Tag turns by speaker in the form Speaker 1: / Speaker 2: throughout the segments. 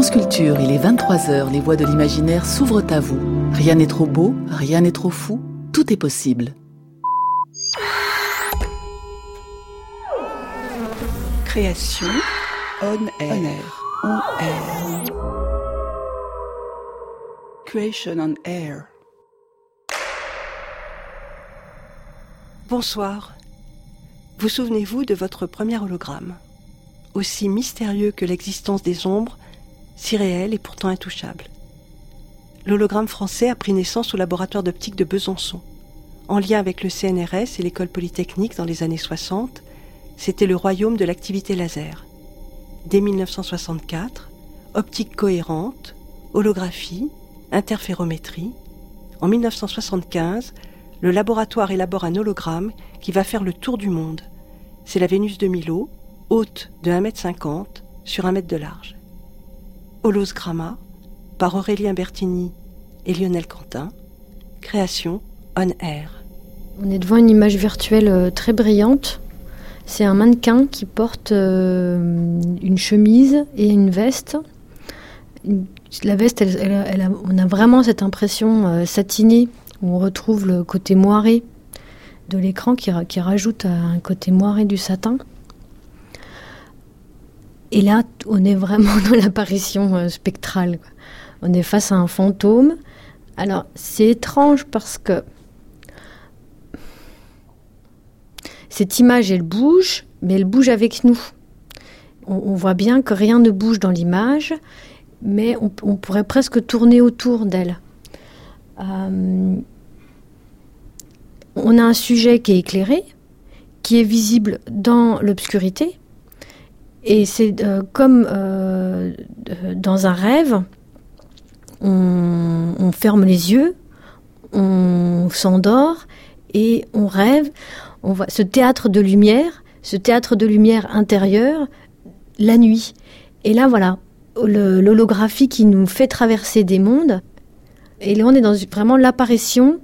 Speaker 1: France Culture, il est 23h, les voies de l'imaginaire s'ouvrent à vous. Rien n'est trop beau, rien n'est trop fou, tout est possible.
Speaker 2: Création, on air. Creation on air. Bonsoir. Vous souvenez-vous de votre premier hologramme ? Aussi mystérieux que l'existence des ombres, si réel et pourtant intouchable. L'hologramme français a pris naissance au laboratoire d'optique de Besançon. En lien avec le CNRS et l'école polytechnique dans les années 60, c'était le royaume de l'activité laser. Dès 1964, optique cohérente, holographie, interférométrie. En 1975, le laboratoire élabore un hologramme qui va faire le tour du monde. C'est la Vénus de Milo, haute de 1,50 m sur 1 m de large. Holosgramma, par Aurélien Bertini et Lionel Quentin, création On Air.
Speaker 3: On est devant une image virtuelle très brillante. C'est un mannequin qui porte une chemise et une veste. La veste, on a vraiment cette impression satinée, où on retrouve le côté moiré de l'écran qui rajoute un côté moiré du satin. Et là, on est vraiment dans l'apparition spectrale. On est face à un fantôme. Alors, c'est étrange parce que cette image, elle bouge, mais elle bouge avec nous. On voit bien que rien ne bouge dans l'image, mais on pourrait presque tourner autour d'elle. On a un sujet qui est éclairé, qui est visible dans l'obscurité, et c'est comme dans un rêve, on ferme les yeux, on s'endort et on rêve. On voit ce théâtre de lumière intérieure, la nuit. Et là, voilà, l'holographie qui nous fait traverser des mondes. Et là, on est dans vraiment l'apparition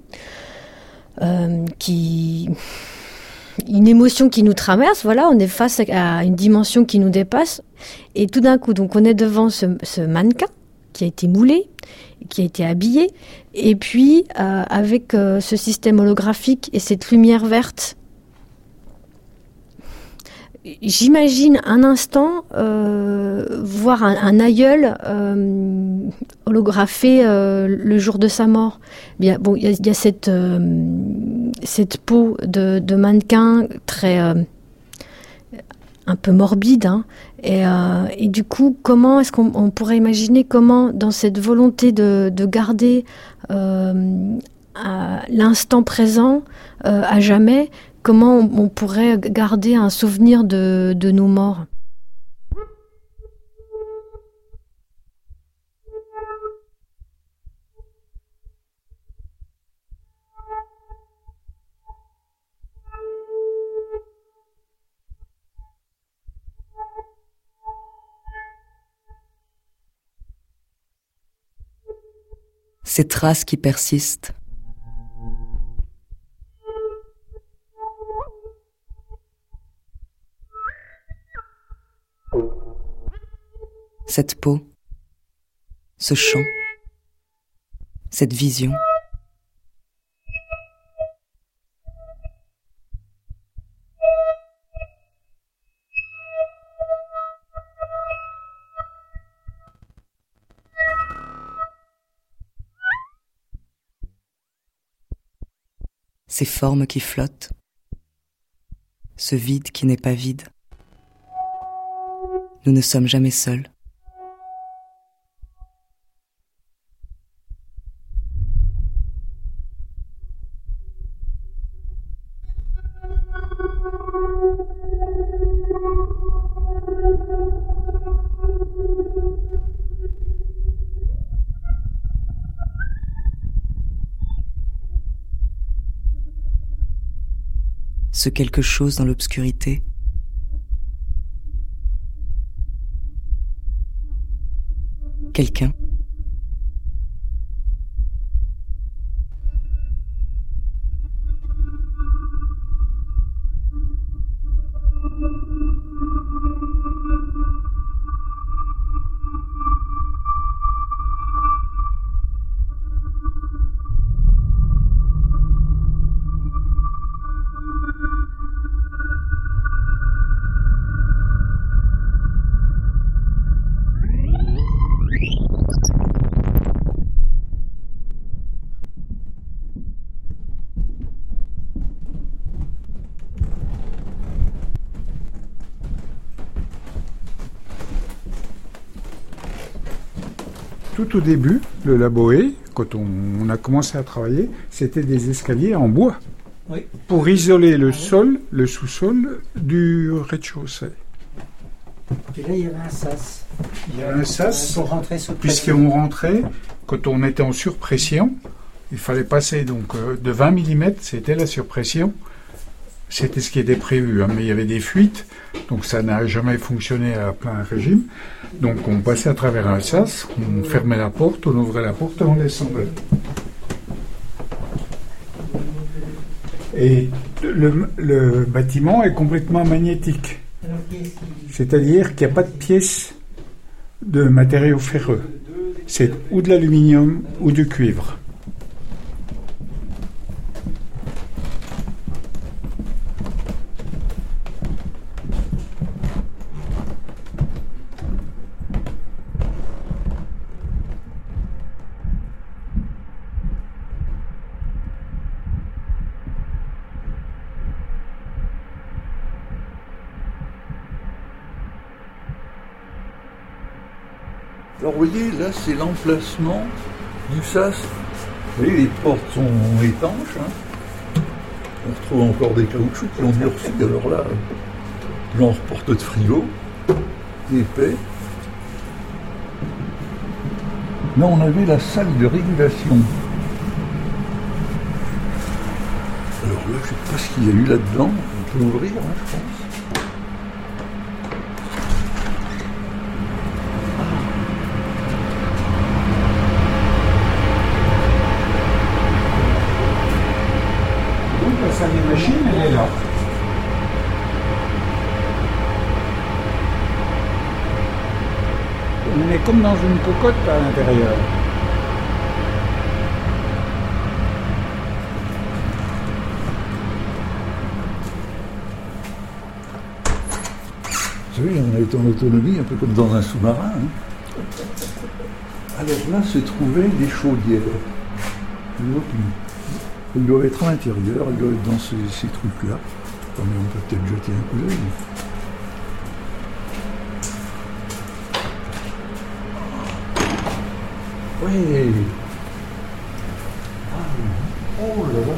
Speaker 3: une émotion qui nous traverse, voilà, on est face à une dimension qui nous dépasse, et tout d'un coup, donc on est devant ce mannequin qui a été moulé, qui a été habillé, et puis avec ce système holographique et cette lumière verte, j'imagine un instant voir un aïeul holographé le jour de sa mort. Bien, bon, il y a cette peau de mannequin très un peu morbide, hein, et du coup, comment est-ce qu'on pourrait imaginer comment, dans cette volonté de garder l'instant présent à jamais, comment on pourrait garder un souvenir de nos morts ?
Speaker 4: Ces traces qui persistent. Cette peau, ce chant, cette vision. Ces formes qui flottent, ce vide qui n'est pas vide. Nous ne sommes jamais seuls. Ce quelque chose dans l'obscurité. Quelqu'un.
Speaker 5: Tout au début, le Laboé, quand on a commencé à travailler, c'était des escaliers en bois.
Speaker 6: Oui.
Speaker 5: Pour isoler le sol, le sous-sol du rez-de-chaussée.
Speaker 6: Et là, il y avait un sas.
Speaker 5: Il y a un sas,
Speaker 6: Pour rentrer sous pression.
Speaker 5: puisqu'on rentrait, quand on était en surpression, il fallait passer donc de 20 mm, c'était la surpression. C'était ce qui était prévu, hein, mais il y avait des fuites, donc ça n'a jamais fonctionné à plein régime. Donc on passait à travers un sas, on fermait la porte, on ouvrait la porte et on descendait. Et le bâtiment est complètement magnétique. C'est-à-dire qu'il n'y a pas de pièces de matériaux ferreux. C'est ou de l'aluminium ou du cuivre.
Speaker 7: Alors vous voyez, là c'est l'emplacement du sas. Vous voyez, les portes sont étanches. Hein. On retrouve encore des caoutchoucs qui ont durci. Alors là, genre porte de frigo, épais. Là on avait la salle de régulation. Alors là, je ne sais pas ce qu'il y a eu là-dedans. On peut ouvrir, hein, je pense.
Speaker 5: La salle des machines, elle est là. On est comme dans une cocotte à l'intérieur.
Speaker 7: Vous savez, on a été en autonomie, un peu comme dans un sous-marin. Hein. Alors là se trouvaient des chaudières. Elles doivent être à l'intérieur, elles doivent être dans ces trucs-là. Attendez, on peut peut-être jeter un coup d'œil. Oui. Oh là là.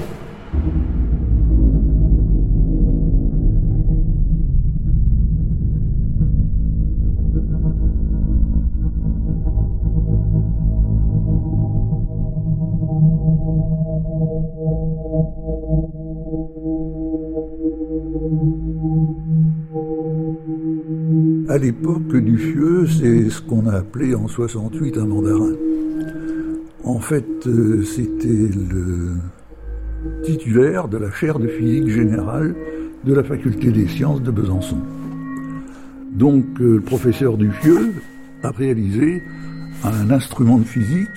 Speaker 7: À l'époque du Fieux, c'est ce qu'on a appelé en 68 un mandarin. En fait, c'était le titulaire de la chaire de physique générale de la faculté des sciences de Besançon. Donc, le professeur du Fieux a réalisé un instrument de physique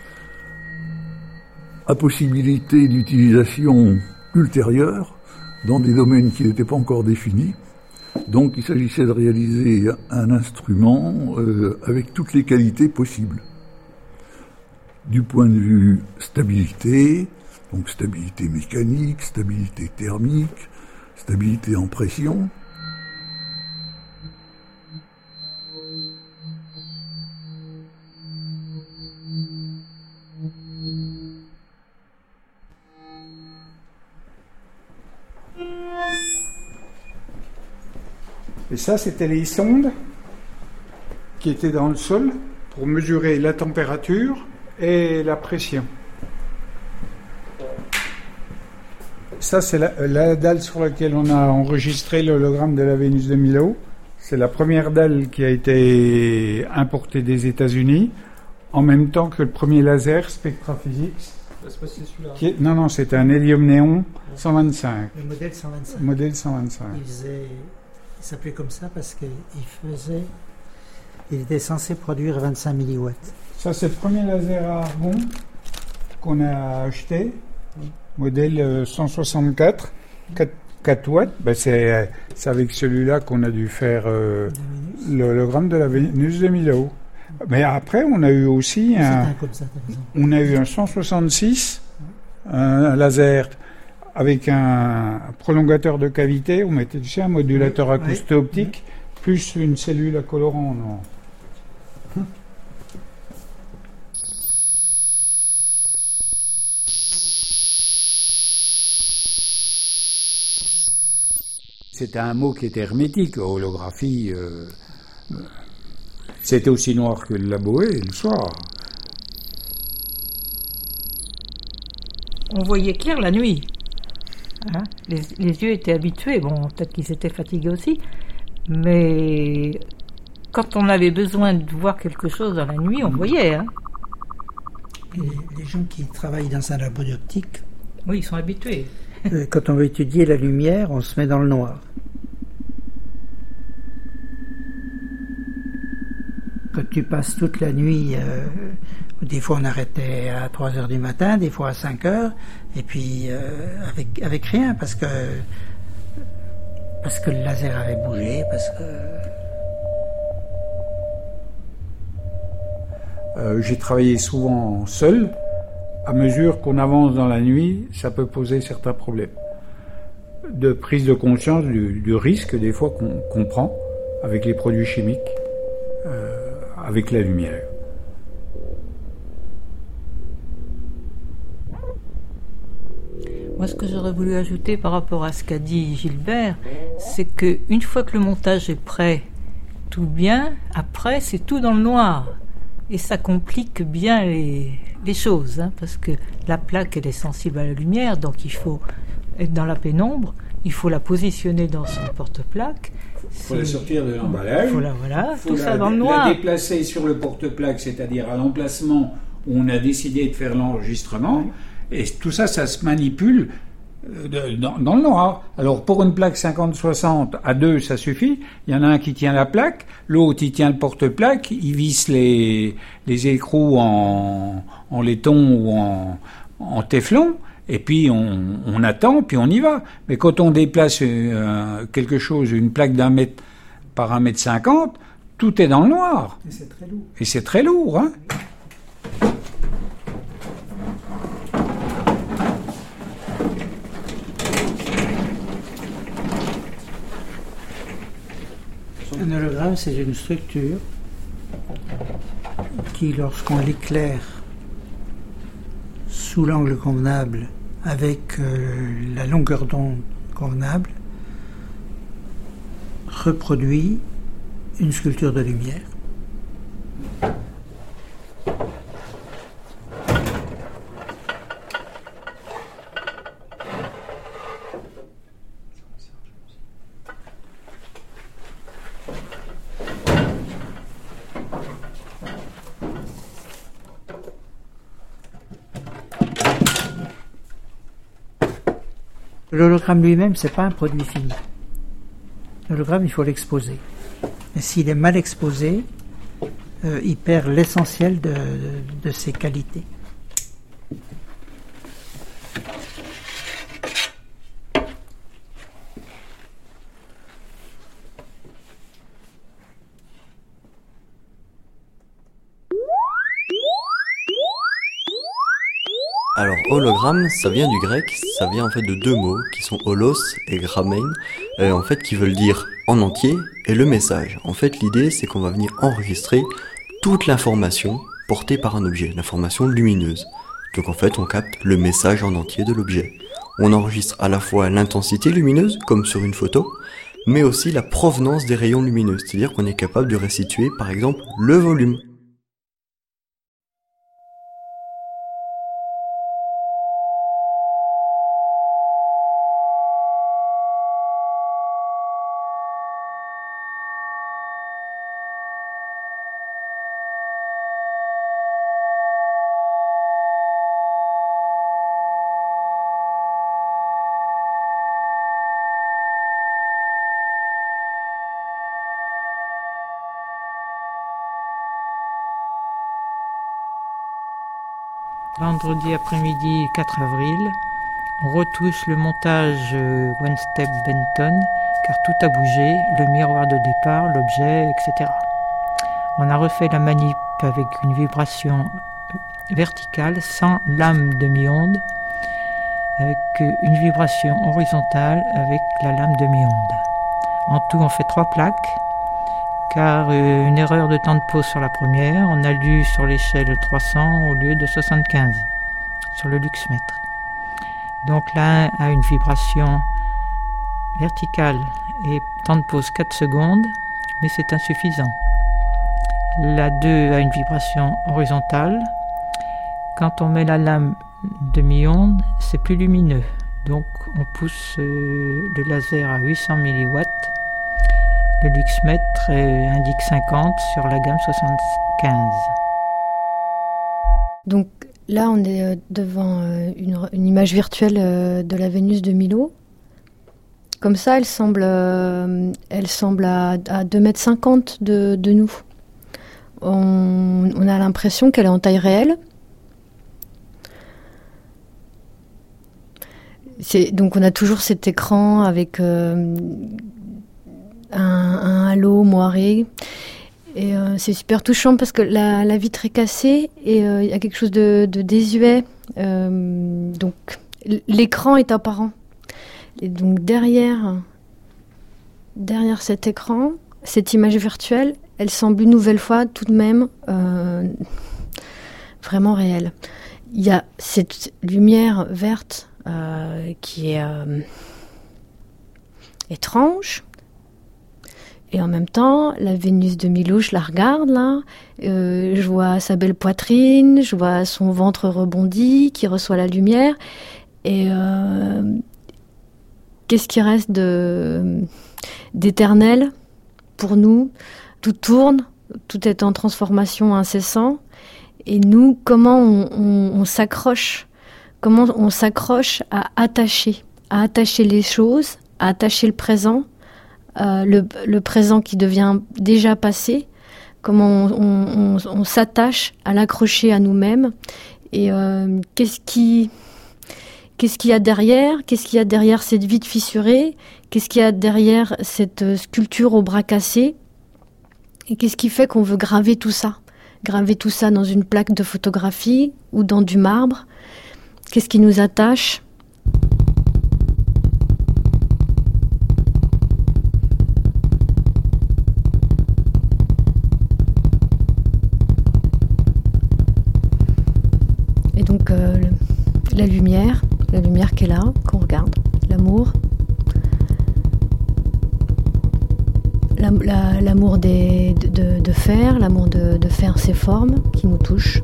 Speaker 7: à possibilité d'utilisation ultérieure dans des domaines qui n'étaient pas encore définis. Donc il s'agissait de réaliser un instrument avec toutes les qualités possibles. Du point de vue stabilité, donc stabilité mécanique, stabilité thermique, stabilité en pression.
Speaker 5: Et ça, c'était les sondes qui étaient dans le sol pour mesurer la température et la pression. Ça, c'est la dalle sur laquelle on a enregistré l'hologramme de la Vénus de Milo. C'est la première dalle qui a été importée des États-Unis, en même temps que le premier laser SpectraPhysics.
Speaker 6: C'est pas celui-là.
Speaker 5: Non, c'était un hélium-néon 125.
Speaker 6: Le modèle 125.
Speaker 5: Modèle 125.
Speaker 6: Il s'appelait comme ça parce qu'il était censé produire 25 milliwatts.
Speaker 5: Ça, c'est le premier laser à argon qu'on a acheté, modèle 164, 4 watts. Ben, c'est avec celui-là qu'on a dû faire l'hologramme de la Vénus de Milo. Mais après, on a eu aussi on a eu un 166, un laser avec un prolongateur de cavité. On mettait dessus un modulateur acoustique plus une cellule à colorant. Non. C'était un mot qui était hermétique, holographie. C'était aussi noir que le Laboé le soir.
Speaker 8: On voyait clair la nuit. Hein, les yeux étaient habitués, bon, peut-être qu'ils étaient fatigués aussi, mais quand on avait besoin de voir quelque chose dans la nuit, on voyait. Hein.
Speaker 6: Les gens qui travaillent dans un labo d'optique,
Speaker 8: oui, ils sont habitués.
Speaker 6: Quand on veut étudier la lumière, on se met dans le noir. Quand tu passes toute la nuit, des fois on arrêtait à 3h du matin, des fois à 5h, et puis avec rien, parce que le laser avait bougé, parce que...
Speaker 5: J'ai travaillé souvent seul. À mesure qu'on avance dans la nuit, ça peut poser certains problèmes. De prise de conscience du risque, des fois, qu'on prend avec les produits chimiques, avec la lumière.
Speaker 8: Moi, ce que j'aurais voulu ajouter par rapport à ce qu'a dit Gilbert, c'est qu'une fois que le montage est prêt, tout bien, après, c'est tout dans le noir. Et ça complique bien les choses, hein, parce que la plaque, elle est sensible à la lumière, donc il faut être dans la pénombre, il faut la positionner dans son porte-plaque.
Speaker 5: Il faut la sortir de l'emballage.
Speaker 8: Voilà, tout ça dans le noir.
Speaker 5: La déplacer sur le porte-plaque, c'est-à-dire à l'emplacement où on a décidé de faire l'enregistrement. Oui. Et tout ça, ça se manipule dans le noir. Alors pour une plaque 50-60, à deux, ça suffit. Il y en a un qui tient la plaque, l'autre il tient le porte-plaque, il visse les écrous en laiton ou en téflon, et puis on attend, puis on y va. Mais quand on déplace quelque chose, une plaque d'1 mètre par 1 mètre 50, tout est dans le noir.
Speaker 6: Et c'est très lourd.
Speaker 5: Et c'est très lourd, hein.
Speaker 6: Un hologramme, c'est une structure qui, lorsqu'on l'éclaire sous l'angle convenable, avec la longueur d'onde convenable, reproduit une sculpture de lumière. L'hologramme lui-même, c'est pas un produit fini. L'hologramme, il faut l'exposer. Et s'il est mal exposé, il perd l'essentiel de ses qualités.
Speaker 9: Alors, hologramme, ça vient du grec, ça vient en fait de 2 mots qui sont holos et grammein, en fait qui veulent dire en entier et le message. En fait, l'idée c'est qu'on va venir enregistrer toute l'information portée par un objet, l'information lumineuse. Donc en fait, on capte le message en entier de l'objet. On enregistre à la fois l'intensité lumineuse, comme sur une photo, mais aussi la provenance des rayons lumineux, c'est-à-dire qu'on est capable de restituer par exemple le volume.
Speaker 8: Vendredi après-midi 4 avril, on retouche le montage One Step Benton, car tout a bougé, le miroir de départ, l'objet, etc. On a refait la manip avec une vibration verticale sans lame demi-onde, avec une vibration horizontale avec la lame demi-onde. En tout, on fait 3 plaques, car une erreur de temps de pause sur la première, on a lu sur l'échelle 300 au lieu de 75 sur le luxmètre. Donc l'un a une vibration verticale et temps de pause 4 secondes, mais c'est insuffisant. La 2 a une vibration horizontale. Quand on met la lame demi-onde, c'est plus lumineux. Donc on pousse le laser à 800 mW. Le luxmètre indique 50 sur la gamme 75.
Speaker 3: Donc là, on est devant une image virtuelle de la Vénus de Milo. Comme ça, elle semble à 2,50 m de nous. On a l'impression qu'elle est en taille réelle. Donc on a toujours cet écran avec un halo moiré. Et c'est super touchant parce que la vitre est cassée et il y a quelque chose de désuet. Donc l'écran est apparent. Et donc derrière cet écran, cette image virtuelle, elle semble une nouvelle fois tout de même vraiment réelle. Il y a cette lumière verte qui est étrange. Et en même temps, la Vénus de Milo, je la regarde là, je vois sa belle poitrine, je vois son ventre rebondi qui reçoit la lumière. Et qu'est-ce qui reste d'éternel pour nous? Tout tourne, tout est en transformation incessant. Et nous, comment on s'accroche? Comment on s'accroche à attacher les choses, à attacher le présent, le présent qui devient déjà passé, comment on s'attache à l'accrocher à nous-mêmes, et qu'est-ce qu'il y a derrière? Qu'est-ce qu'il y a derrière cette vitre fissurée? Qu'est-ce qu'il y a derrière cette sculpture au bras cassé? Et qu'est-ce qui fait qu'on veut graver tout ça? Graver tout ça dans une plaque de photographie ou dans du marbre? Qu'est-ce qui nous attache? Et donc la lumière qui est là, qu'on regarde, l'amour, l'amour de faire, l'amour de faire ces formes qui nous touchent.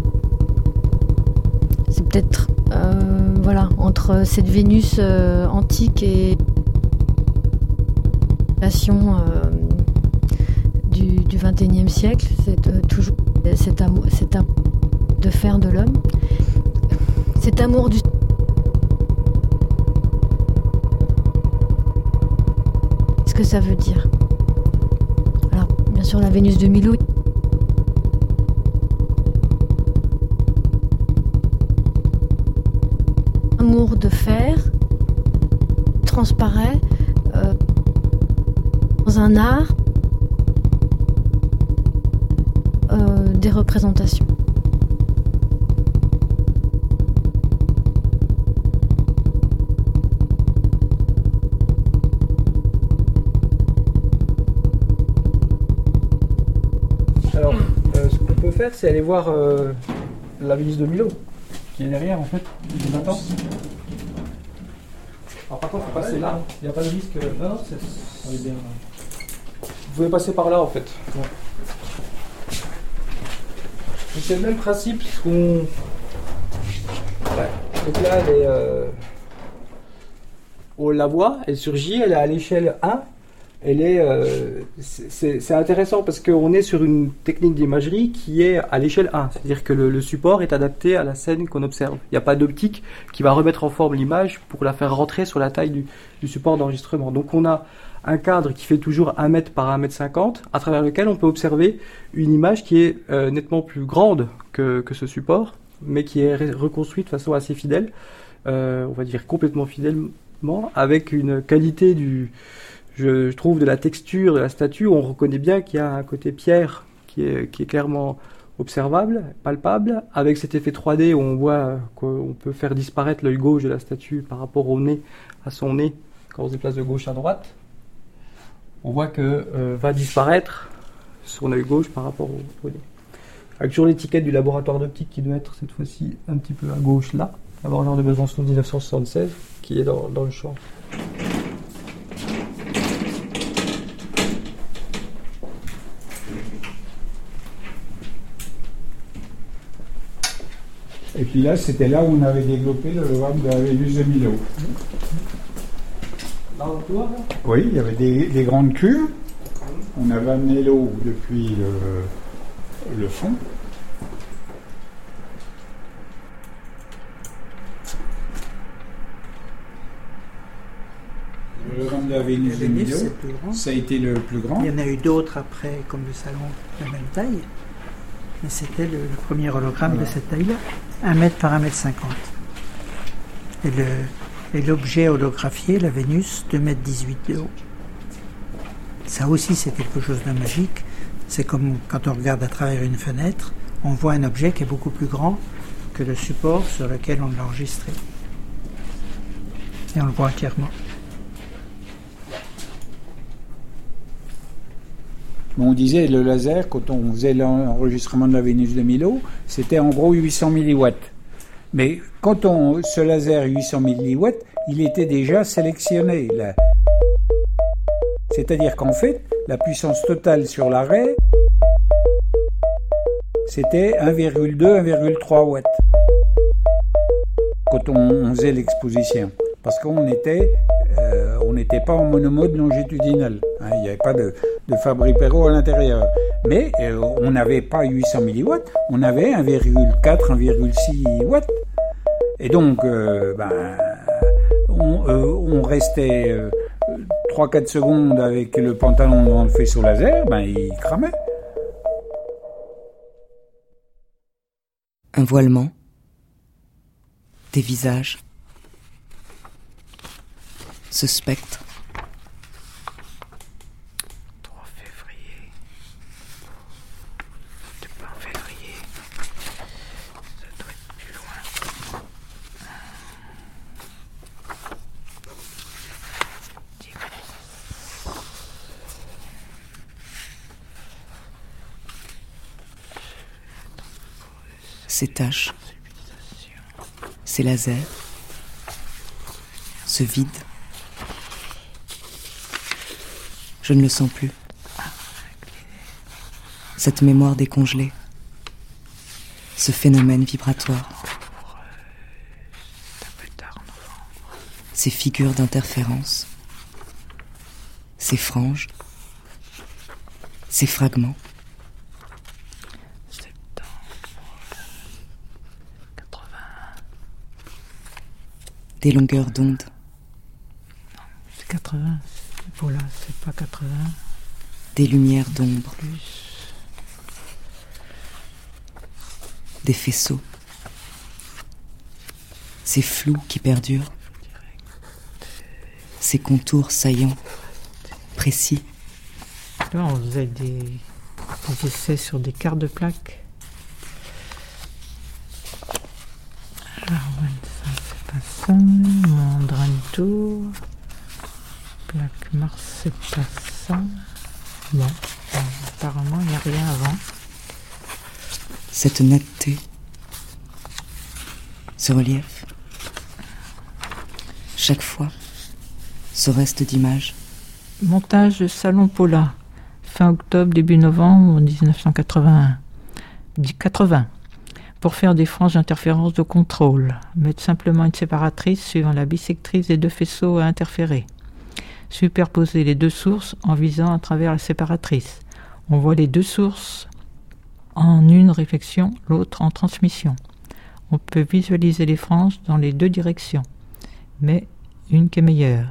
Speaker 3: C'est peut-être entre cette Vénus antique et la création du XXIe siècle, c'est toujours cet amour de faire de l'homme, cet amour du... Qu'est-ce que ça veut dire? Alors, bien sûr, la Vénus de Milo. Amour de faire transparaît dans un art des représentations.
Speaker 10: Alors, ce qu'on peut faire, c'est aller voir la Vénus de Milo, qui est derrière, en fait, qui nous attend. Alors, par contre, il faut passer là, il n'y a pas de risque. Non, on est bien. Vous pouvez passer par là, en fait. Ouais. C'est le même principe qu'on... Ouais. Donc là, elle est... on la voit, elle surgit, elle est à l'échelle 1. Elle est, c'est intéressant parce qu'on est sur une technique d'imagerie qui est à l'échelle 1. C'est-à-dire que le support est adapté à la scène qu'on observe. Il n'y a pas d'optique qui va remettre en forme l'image pour la faire rentrer sur la taille du support d'enregistrement. Donc on a un cadre qui fait toujours 1 mètre par 1,50 m, à travers lequel on peut observer une image qui est nettement plus grande que ce support, mais qui est reconstruite de façon assez fidèle, on va dire complètement fidèlement, avec une qualité je trouve de la texture de la statue, on reconnaît bien qu'il y a un côté pierre qui est clairement observable, palpable, avec cet effet 3D où on voit qu'on peut faire disparaître l'œil gauche de la statue par rapport au nez, à son nez, quand on se déplace de gauche à droite. On voit que va disparaître son œil gauche par rapport au nez. Avec toujours l'étiquette du laboratoire d'optique qui doit être cette fois-ci un petit peu à gauche là, laboratoire de Besançon 1976, qui est dans le champ.
Speaker 5: puis là, c'était là où on avait développé l'hologramme de la Vénus de Milo.
Speaker 10: Dans le tour, là ?
Speaker 5: Oui, il y avait des grandes cuves. On avait amené l'eau depuis le fond. Le de la Vénus de Milo, ça a été le plus grand.
Speaker 6: Il y en a eu d'autres après, comme le salon, de la même taille. Mais c'était le premier hologramme de cette taille-là, 1 mètre par 1 mètre 50. Et l'objet holographié, la Vénus, 2 mètres 18 de haut. Ça aussi, c'est quelque chose de magique. C'est comme quand on regarde à travers une fenêtre, on voit un objet qui est beaucoup plus grand que le support sur lequel on l'a enregistré. Et on le voit entièrement.
Speaker 5: On disait le laser, quand on faisait l'enregistrement de la Vénus de Milo, c'était en gros 800 milliwatts. Mais quand ce laser 800 milliwatts, il était déjà sélectionné. C'est-à-dire qu'en fait, la puissance totale sur l'arrêt, c'était 1,2, 1,3 watts. Quand on faisait l'exposition. Parce qu'on n'était pas en monomode longitudinal. Hein, il n'y avait pas de Fabry-Perot à l'intérieur. Mais on n'avait pas 800 milliwatts, on avait 1,4, 1,6 watts. Et donc, on restait 3-4 secondes avec le pantalon devant le faisceau laser, il cramait.
Speaker 4: Un voilement, des visages, ce spectre.
Speaker 8: 3 février. C'était pas en février. Ça doit être plus loin.
Speaker 4: Ces taches, ces lasers, ce vide. Je ne le sens plus. Cette mémoire décongelée, ce phénomène vibratoire, ces figures d'interférence, ces franges, ces fragments. Des longueurs d'onde.
Speaker 8: C'est 80. Voilà, c'est pas 80.
Speaker 4: Des lumières d'ombre.
Speaker 8: Plus.
Speaker 4: Des faisceaux. Ces flous qui perdurent. Ces contours saillants, précis.
Speaker 8: Là, on faisait des essais sur des quarts de plaque. Alors, ça, c'est pas ça. Mandrin Tour. Plaque Mars, c'est pas ça. Bon, apparemment, il n'y a rien avant.
Speaker 4: Cette netteté, ce relief, chaque fois, ce reste d'image.
Speaker 8: Montage de Salon Paula, fin octobre, début novembre 1981. 80. Pour faire des franges d'interférence de contrôle, mettre simplement une séparatrice suivant la bissectrice des 2 faisceaux à interférer. Superposer les 2 sources en visant à travers la séparatrice. On voit les 2 sources en une réflexion, l'autre en transmission. On peut visualiser les franges dans les 2 directions, mais une qui est meilleure.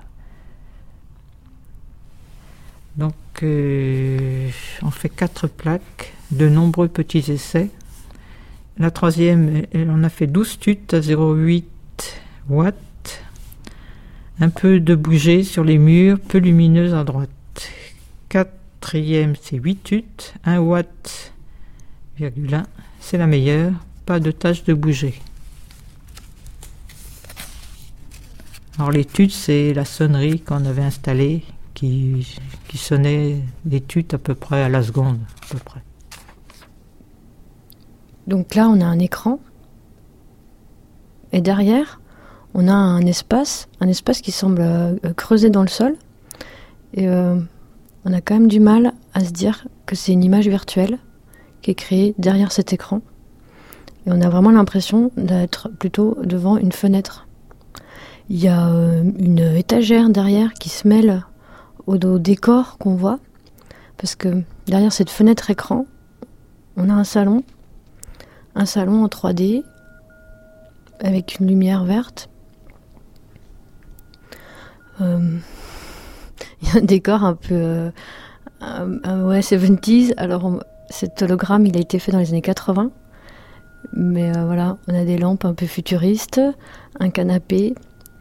Speaker 8: Donc, on fait 4 plaques, de nombreux petits essais. La 3e, on a fait 12 tutes à 0,8 watts. Un peu de bouger sur les murs, peu lumineuse à droite. 4e, c'est 8 tutes, 1 watt, 1, c'est la meilleure, pas de tâche de bouger. Alors les tutes, c'est la sonnerie qu'on avait installée, qui sonnait des tutes à peu près à la seconde, à peu près.
Speaker 3: Donc là, on a un écran, et derrière, on a un espace qui semble creuser dans le sol, et on a quand même du mal à se dire que c'est une image virtuelle qui est créée derrière cet écran, Et on a vraiment l'impression d'être plutôt devant une fenêtre. Il y a une étagère derrière qui se mêle au décor qu'on voit, parce que derrière cette fenêtre écran, on a un salon en 3D, avec une lumière verte. Il y a un décor un peu 70s. Alors cet hologramme, il a été fait dans les années 80. Mais voilà, on a des lampes un peu futuristes, un canapé,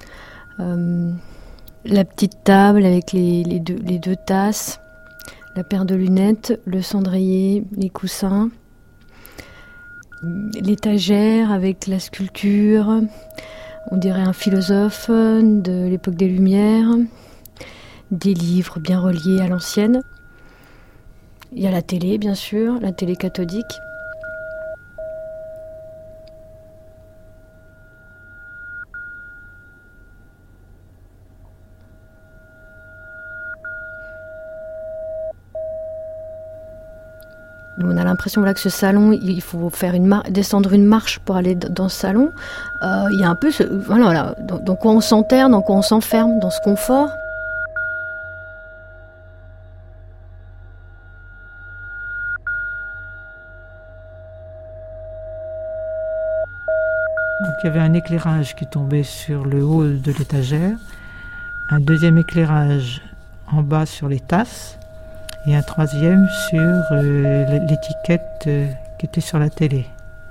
Speaker 3: la petite table avec les deux tasses, la paire de lunettes, le cendrier, les coussins, l'étagère avec la sculpture, on dirait un philosophe de l'époque des Lumières, des livres bien reliés à l'ancienne. Il y a la télé, bien sûr, la télé cathodique. On a l'impression que ce salon, il faut faire descendre une marche pour aller dans ce salon. Il y a un peu voilà, dans quoi on s'enterre, dans quoi on s'enferme, dans ce confort.
Speaker 8: Donc il y avait un éclairage qui tombait sur le haut de l'étagère, un deuxième éclairage en bas sur les tasses, et un troisième sur l'étiquette qui était sur la télé.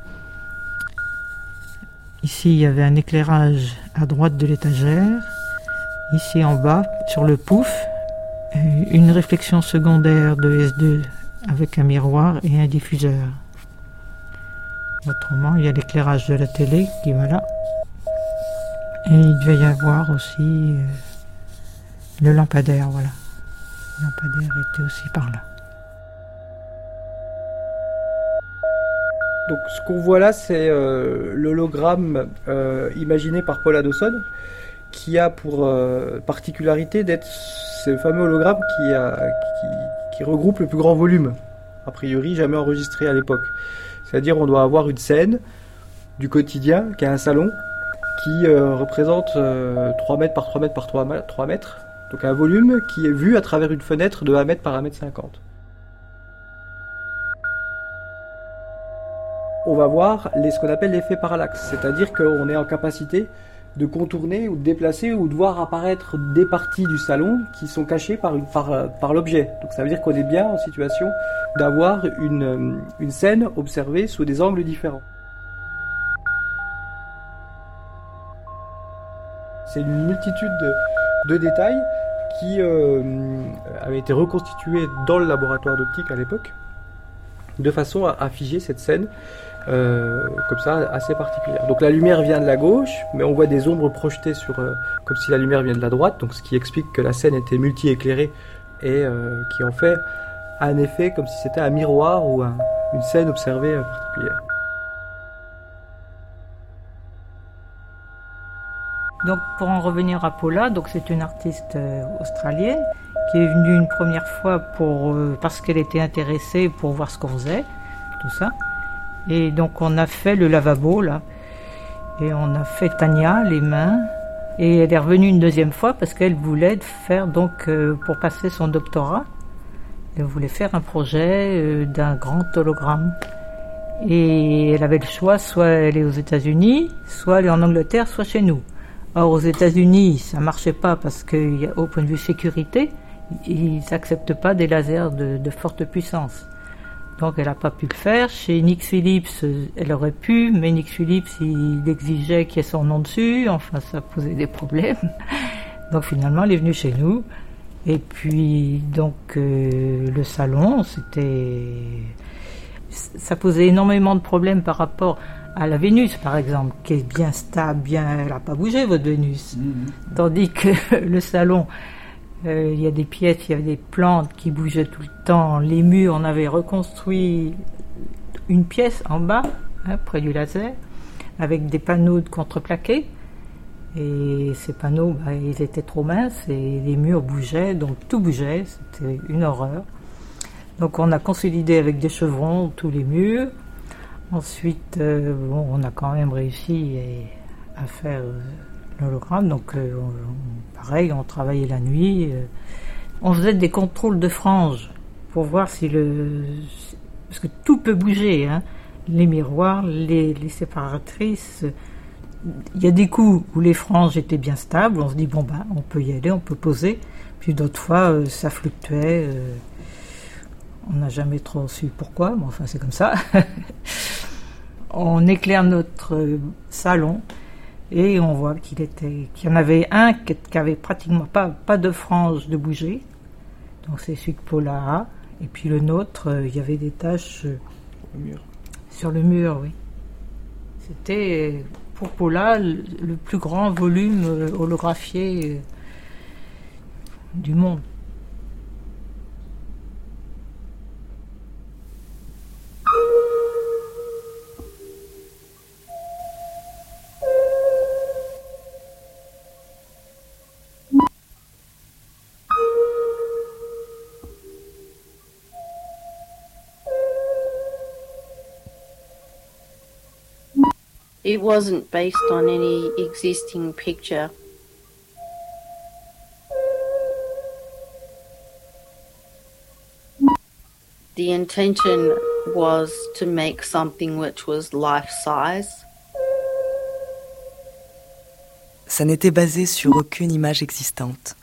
Speaker 8: Ici, il y avait un éclairage à droite de l'étagère. Ici, en bas, sur le pouf, une réflexion secondaire de S2 avec un miroir et un diffuseur. Autrement, il y a l'éclairage de la télé qui va là. Et il devait y avoir aussi le lampadaire, voilà. Le lampadaire était aussi par là.
Speaker 10: Donc ce qu'on voit là, c'est l'hologramme imaginé par Paula Dawson, qui a pour particularité d'être ce fameux hologramme qui regroupe le plus grand volume, a priori jamais enregistré à l'époque. C'est-à-dire on doit avoir une scène du quotidien, qui a un salon, qui représente 3 mètres par 3 mètres par 3 mètres, donc un volume qui est vu à travers une fenêtre de 1 mètre par 1 mètre 50. On va voir ce qu'on appelle l'effet parallaxe, c'est-à-dire qu'on est en capacité de contourner ou de déplacer ou de voir apparaître des parties du salon qui sont cachées par l'objet. Donc ça veut dire qu'on est bien en situation d'avoir une scène observée sous des angles différents. C'est une multitude de détails qui avaient été reconstitués dans le laboratoire d'optique à l'époque, de façon à figer cette scène comme ça, assez particulière. Donc la lumière vient de la gauche, mais on voit des ombres projetées comme si la lumière vient de la droite, donc ce qui explique que la scène était multi-éclairée et qui en fait un effet comme si c'était un miroir ou une scène observée particulière.
Speaker 8: Donc pour en revenir à Paula, donc c'est une artiste australienne qui est venue une première fois parce qu'elle était intéressée pour voir ce qu'on faisait, tout ça. Et donc on a fait le lavabo là, et on a fait Tania, les mains, et elle est revenue une deuxième fois parce qu'elle voulait faire donc pour passer son doctorat, elle voulait faire un projet d'un grand hologramme. Et elle avait le choix, soit elle est aux États-Unis, soit elle est en Angleterre, soit chez nous. Or aux États-Unis, ça marchait pas parce qu'au point de vue sécurité, ils n'acceptent pas des lasers de forte puissance. Donc elle n'a pas pu le faire. Chez Nick Phillips, elle aurait pu, mais Nick Phillips, il exigeait qu'il y ait son nom dessus. Enfin, ça posait des problèmes. Donc finalement, elle est venue chez nous. Et puis, donc, le salon, ça posait énormément de problèmes par rapport à la Vénus, par exemple, qui est bien stable, elle n'a pas bougé, votre Vénus. Tandis que le salon, il y a des pièces, il y avait des plantes qui bougeaient tout le temps. Les murs, on avait reconstruit une pièce en bas, près du laser, avec des panneaux de contreplaqué. Et ces panneaux, ils étaient trop minces et les murs bougeaient, donc tout bougeait, c'était une horreur. Donc on a consolidé avec des chevrons tous les murs. Ensuite, on a quand même réussi à faire l'hologramme. Donc, pareil, on travaillait la nuit. On faisait des contrôles de franges pour voir si parce que tout peut bouger, hein. Les miroirs, les séparatrices. Il y a des coups où les franges étaient bien stables. On se dit, on peut y aller, on peut poser. Puis d'autres fois, ça fluctuait. On n'a jamais trop su pourquoi, mais enfin, c'est comme ça. On éclaire notre salon et on voit qu'il y en avait un qui avait pratiquement pas de frange de bouger. Donc c'est celui que Paula a. Et puis le nôtre, il y avait des taches sur le mur, oui. C'était pour Paula le plus grand volume holographié du monde.
Speaker 11: It wasn't based on any existing picture. The intention was to make something which was life-size.
Speaker 4: Ça n'était basé sur aucune image existante.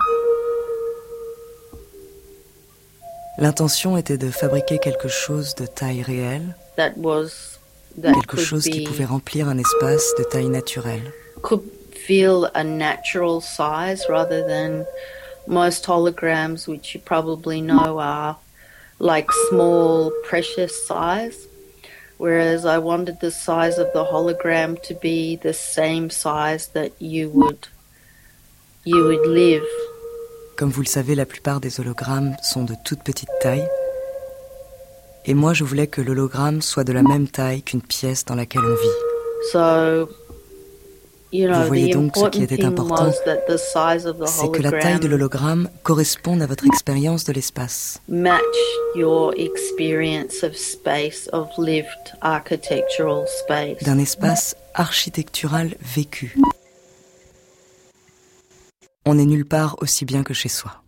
Speaker 4: L'intention était de fabriquer quelque chose de taille réelle, quelque chose qui pouvait remplir un espace de taille naturelle.
Speaker 11: Could feel a natural size rather than most holograms, which you probably know are like small, precious size. Whereas I wanted the size of the hologram to be the same size that you would live.
Speaker 4: Comme vous le savez, la plupart des hologrammes sont de toute petite taille. Et moi, je voulais que l'hologramme soit de la même taille qu'une pièce dans laquelle on vit. Vous voyez donc, ce qui était important, c'est que la taille de l'hologramme corresponde à votre expérience de l'espace.
Speaker 11: Match your experience of space, of lived architectural space.
Speaker 4: D'un espace architectural vécu. On n'est nulle part aussi bien que chez soi.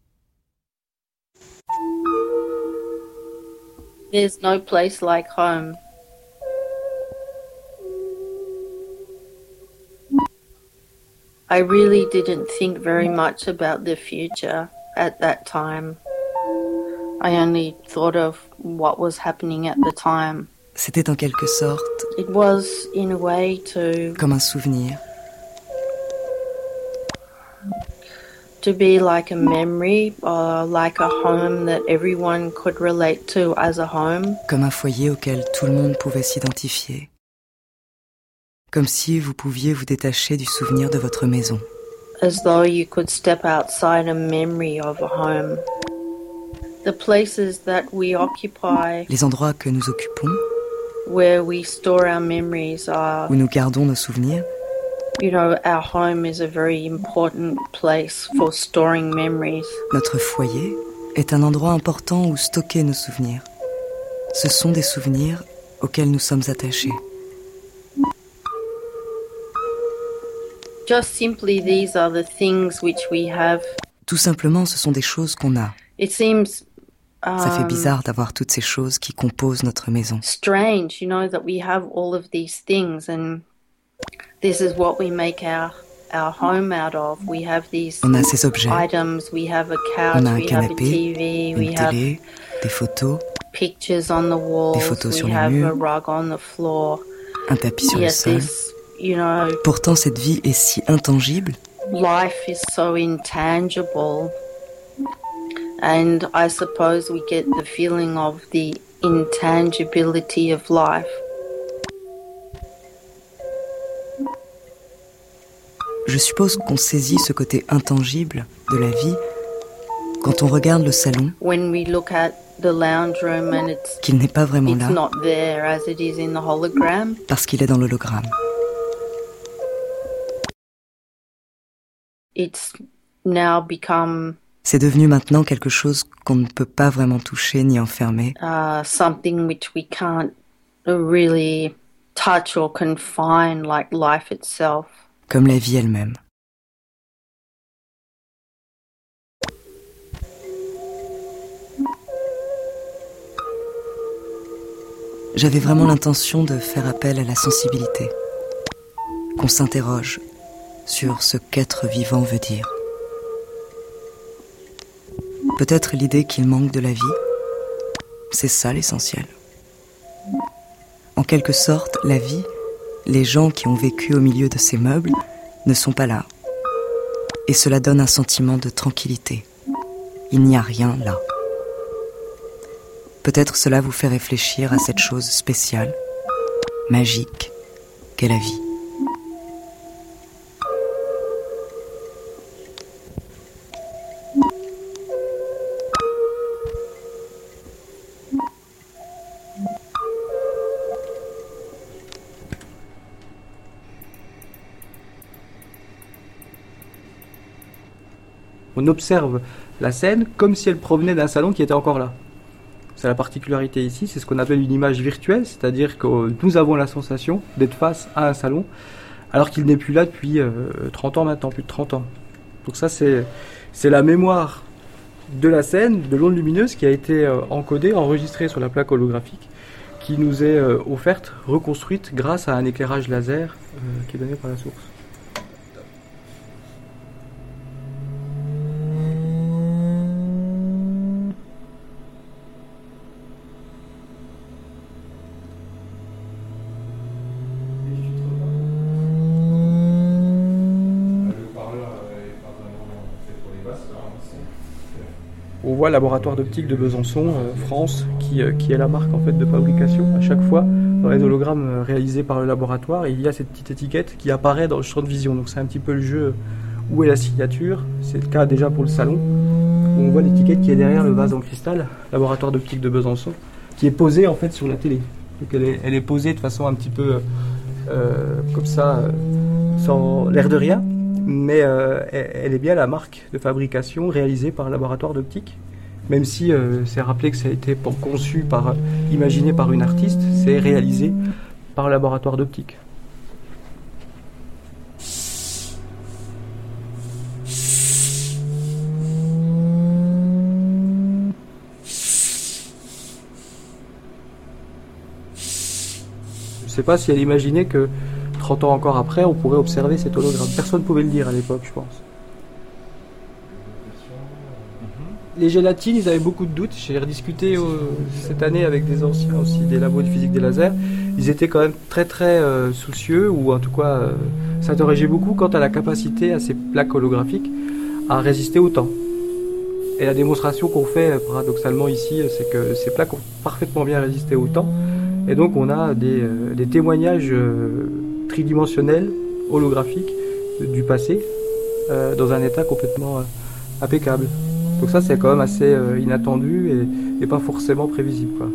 Speaker 11: There's no place like home. I really didn't think very much about the future at that time. I only thought of what was happening at the time.
Speaker 4: C'était en quelque sorte
Speaker 11: It was, in a way,
Speaker 4: comme un souvenir.
Speaker 11: To be like a memory, like a home that everyone could relate to as a home.
Speaker 4: Comme un foyer auquel tout le monde pouvait s'identifier. Comme si vous pouviez vous détacher du souvenir de votre maison.
Speaker 11: As though you could step outside a memory of a home. The places that we occupy,
Speaker 4: les endroits que nous occupons,
Speaker 11: where we store our memories are,
Speaker 4: où nous gardons nos souvenirs.
Speaker 11: You know, our home is a very important place for storing memories.
Speaker 4: Notre foyer est un endroit important où stocker nos souvenirs. Ce sont des souvenirs auxquels nous sommes attachés.
Speaker 11: Just simply, these are the things which we have.
Speaker 4: Tout simplement, ce sont des choses qu'on a.
Speaker 11: It seems
Speaker 4: ça fait bizarre d'avoir toutes ces choses qui composent notre maison.
Speaker 11: Strange, you know, that we have all of these things and this is what we make our home out of. We have these
Speaker 4: on a ces objets.
Speaker 11: Items, we have a couch,
Speaker 4: on a un
Speaker 11: we
Speaker 4: canapé,
Speaker 11: have a TV,
Speaker 4: une
Speaker 11: we
Speaker 4: télé,
Speaker 11: have
Speaker 4: des photos,
Speaker 11: pictures on the walls,
Speaker 4: des photos sur
Speaker 11: we
Speaker 4: les
Speaker 11: have
Speaker 4: murs,
Speaker 11: a rug on the floor.
Speaker 4: Un tapis sur le sol.
Speaker 11: This, you know,
Speaker 4: pourtant, cette vie est si intangible.
Speaker 11: Life is so intangible. And I suppose we get the feeling of the intangibility of life.
Speaker 4: Je suppose qu'on saisit ce côté intangible de la vie quand on regarde le salon,
Speaker 11: When we look at the lounge room and
Speaker 4: qu'il n'est pas vraiment là,
Speaker 11: not there as it is in the hologram.
Speaker 4: Parce qu'il est dans l'hologramme.
Speaker 11: It's now become
Speaker 4: c'est devenu maintenant quelque chose qu'on ne peut pas vraiment toucher ni enfermer.
Speaker 11: Something which we can't really touch or confine like life itself.
Speaker 4: Comme la vie elle-même. J'avais vraiment l'intention de faire appel à la sensibilité, qu'on s'interroge sur ce qu'être vivant veut dire. Peut-être l'idée qu'il manque de la vie, c'est ça l'essentiel. En quelque sorte, la vie, les gens qui ont vécu au milieu de ces meubles ne sont pas là. Et cela donne un sentiment de tranquillité. Il n'y a rien là. Peut-être cela vous fait réfléchir à cette chose spéciale, magique, qu'est la vie.
Speaker 10: On observe la scène comme si elle provenait d'un salon qui était encore là. C'est la particularité ici, c'est ce qu'on appelle une image virtuelle, c'est-à-dire que nous avons la sensation d'être face à un salon, alors qu'il n'est plus là depuis 30 ans maintenant, plus de 30 ans. Donc ça, c'est la mémoire de la scène, de l'onde lumineuse qui a été encodée, enregistrée sur la plaque holographique, qui nous est offerte, reconstruite grâce à un éclairage laser qui est donné par la source. On voit le laboratoire d'optique de Besançon, France, qui est la marque en fait de fabrication. À chaque fois, dans les hologrammes réalisés par le laboratoire, il y a cette petite étiquette qui apparaît dans le champ de vision. Donc c'est un petit peu le jeu où est la signature. C'est le cas déjà pour le salon, où on voit l'étiquette qui est derrière le vase en cristal, laboratoire d'optique de Besançon, qui est posée en fait sur la télé. Donc elle est posée de façon un petit peu comme ça, sans l'air de rien. Mais elle est bien la marque de fabrication réalisée par un laboratoire d'optique. Même si c'est rappelé que ça a été conçu, imaginé par une artiste, c'est réalisé par le laboratoire d'optique. Je ne sais pas si elle imaginait que 30 ans encore après, on pourrait observer cet hologramme. Personne ne pouvait le dire à l'époque, je pense. Les gélatines, ils avaient beaucoup de doutes. J'ai rediscuté cette année avec des anciens aussi des labos de physique des lasers. Ils étaient quand même très très soucieux, ou en tout cas s'interrogeaient beaucoup quant à la capacité à ces plaques holographiques à résister au temps. Et la démonstration qu'on fait paradoxalement ici, c'est que ces plaques ont parfaitement bien résisté au temps. Et donc on a des témoignages tridimensionnels, holographiques du passé, dans un état complètement impeccable. Donc ça c'est quand même assez inattendu et pas forcément prévisible, quoi.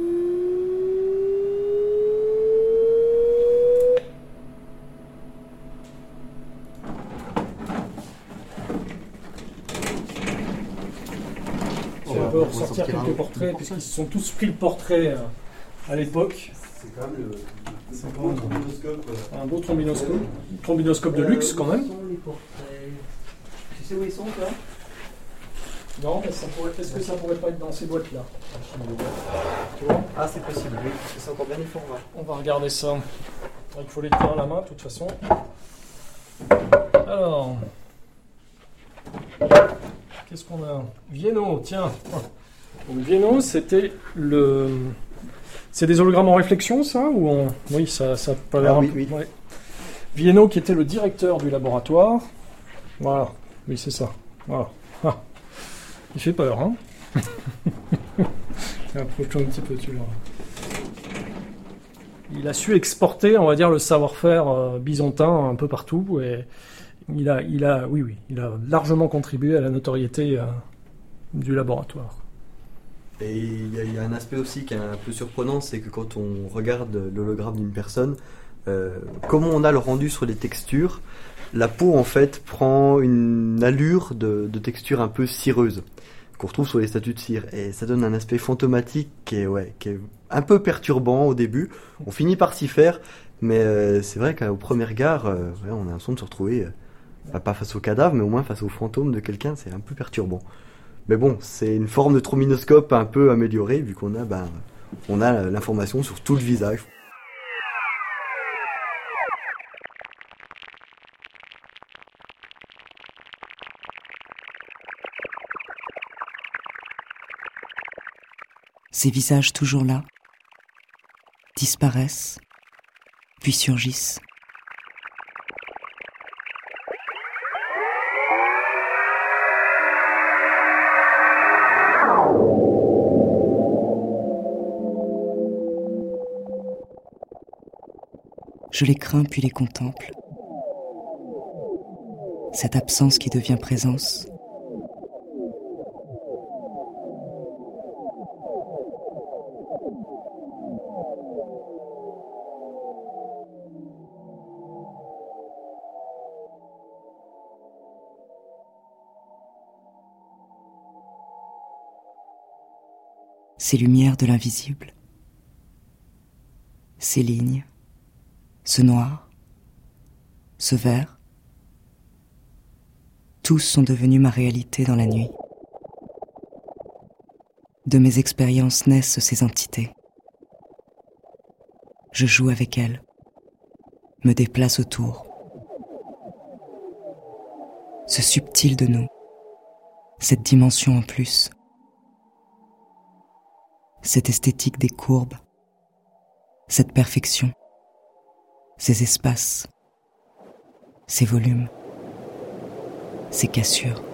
Speaker 12: On peut ressortir quelques portraits, puisqu'ils se sont tous pris le portrait à l'époque.
Speaker 9: C'est quand même
Speaker 12: un beau trombinoscope de luxe quand même.
Speaker 10: Tu sais où ils sont, toi ?
Speaker 12: Non, mais est-ce que ça pourrait pas être dans ces boîtes-là ? Tu vois ?
Speaker 10: Ah, c'est possible, oui, parce que c'est encore bien les formats.
Speaker 12: On va regarder ça. Il faut les tenir à la main, de toute façon. Alors, qu'est-ce qu'on a ? Vienno, tiens. Donc, Vienno, c'était le... C'est des hologrammes en réflexion, ça ou en... Oui, ça a pas l'air
Speaker 10: oui, oui.
Speaker 12: Ouais. Vienno, qui était le directeur du laboratoire. Voilà, oui, c'est ça. Voilà. Ah. Il fait peur, hein. Approche-toi un petit peu, tu verras. Il a su exporter, on va dire, le savoir-faire byzantin un peu partout, et il a largement contribué à la notoriété du laboratoire.
Speaker 9: Et il y a un aspect aussi qui est un peu surprenant, c'est que quand on regarde l'hologramme d'une personne, comment on a le rendu sur les textures, la peau en fait prend une allure de texture un peu cireuse, qu'on retrouve sur les statues de cire. Et ça donne un aspect fantomatique qui est un peu perturbant au début. On finit par s'y faire, mais c'est vrai qu'au premier regard, on a l'impression de se retrouver, pas face au cadavre, mais au moins face au fantôme de quelqu'un. C'est un peu perturbant. Mais bon, c'est une forme de trombinoscope un peu améliorée, vu qu'on a l'information sur tout le visage.
Speaker 4: Ces visages toujours là disparaissent, puis surgissent. Je les crains puis les contemple. Cette absence qui devient présence. Ces lumières de l'invisible, ces lignes, ce noir, ce vert, tous sont devenus ma réalité dans la nuit. De mes expériences naissent ces entités. Je joue avec elles, me déplace autour. Ce subtil de nous, cette dimension en plus, cette esthétique des courbes, cette perfection, ces espaces, ces volumes, ces cassures.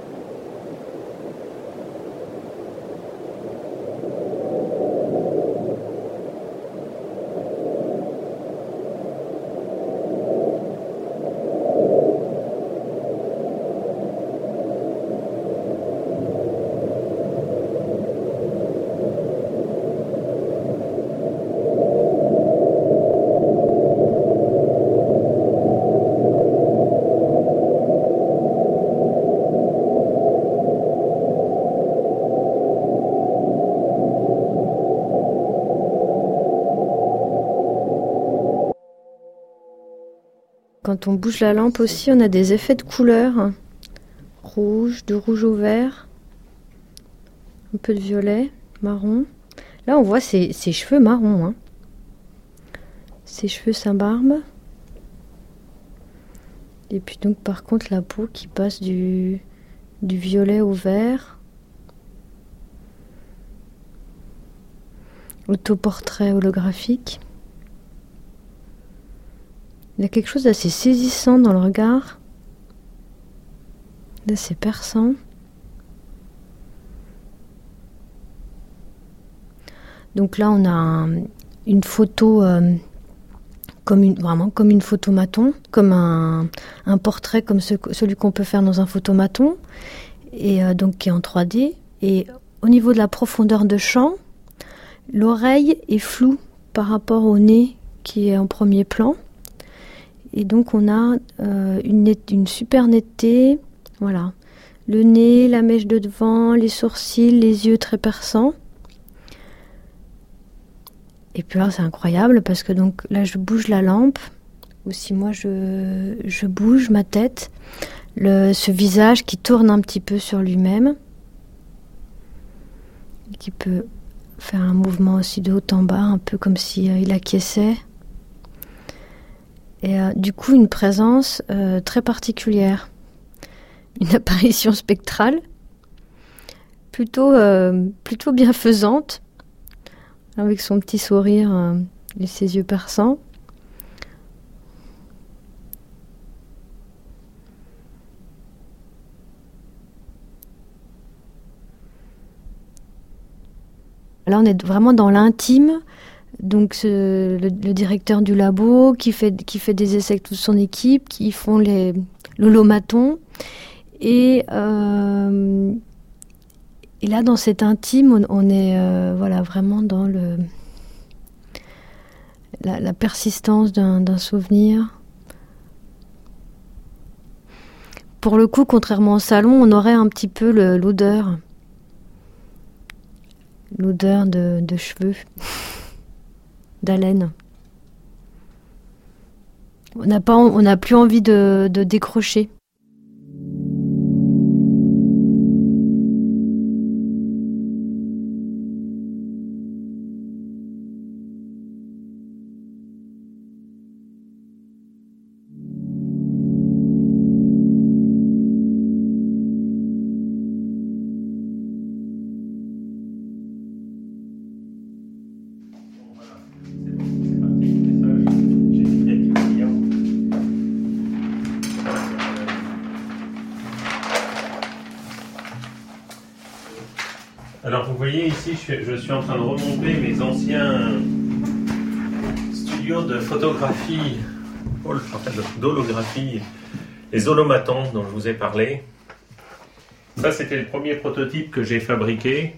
Speaker 3: Quand on bouge la lampe aussi, on a des effets de couleurs. Rouge, de rouge au vert, un peu de violet, marron. Là, on voit ses cheveux marrons. Ses cheveux, sa barbe. Et puis donc, par contre, la peau qui passe du violet au vert. Autoportrait holographique. Il y a quelque chose d'assez saisissant dans le regard, d'assez perçant. Donc là, on a une photo vraiment comme une photomaton, comme un portrait comme celui qu'on peut faire dans un photomaton, et donc qui est en 3D. Et au niveau de la profondeur de champ, l'oreille est floue par rapport au nez qui est en premier plan. Et donc on a une super netteté, voilà. Le nez, la mèche de devant, les sourcils, les yeux très perçants. Et puis là c'est incroyable parce que donc là je bouge la lampe, ou si moi je bouge ma tête, ce visage qui tourne un petit peu sur lui-même, qui peut faire un mouvement aussi de haut en bas, un peu comme s'il acquiesçait. Et du coup, une présence très particulière. Une apparition spectrale, plutôt bienfaisante, avec son petit sourire et ses yeux perçants. Là, on est vraiment dans l'intime. Donc le directeur du labo qui fait des essais avec toute son équipe, qui font l'holomaton. Et là, dans cet intime, on est vraiment dans la persistance d'un souvenir. Pour le coup, contrairement au salon, on aurait un petit peu l'odeur. l'odeur de cheveux, d'haleine. On n'a plus envie de décrocher.
Speaker 13: Alors vous voyez ici, je suis en train de remonter mes anciens studios de photographie, d'holographie, les holomatons dont je vous ai parlé. Ça c'était le premier prototype que j'ai fabriqué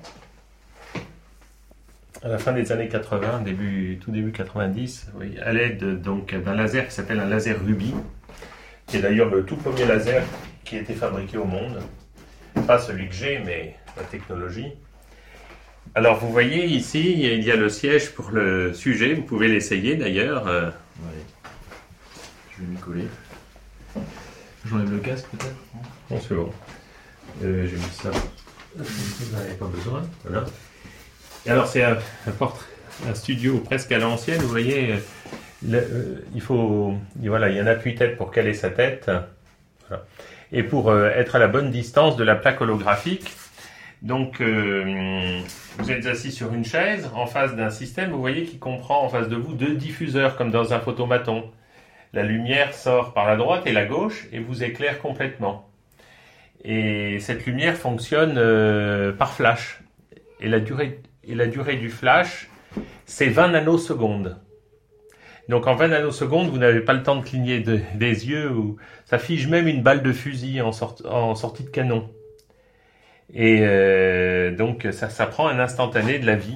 Speaker 13: à la fin des années 80, tout début 90, oui, à l'aide d'un laser qui s'appelle un laser Ruby, qui est d'ailleurs le tout premier laser qui a été fabriqué au monde. Pas celui que j'ai, mais la technologie. Alors vous voyez ici, il y a le siège pour le sujet, vous pouvez l'essayer d'ailleurs.
Speaker 9: Ouais. Je vais m'y coller. J'enlève le casque peut-être.
Speaker 13: Non, c'est bon. J'ai mis ça. Vous n'en avez pas besoin. Voilà. Et alors c'est un studio presque à l'ancienne, vous voyez, il y a un appui-tête pour caler sa tête. Voilà. Et pour être à la bonne distance de la plaque holographique. Donc, vous êtes assis sur une chaise, en face d'un système, vous voyez, qui comprend en face de vous 2 diffuseurs, comme dans un photomaton. La lumière sort par la droite et la gauche et vous éclaire complètement. Et cette lumière fonctionne par flash. Et la durée du flash, c'est 20 nanosecondes. Donc en 20 nanosecondes, vous n'avez pas le temps de cligner des yeux. Ça fige même une balle de fusil en sortie de canon. Et donc ça prend un instantané de la vie.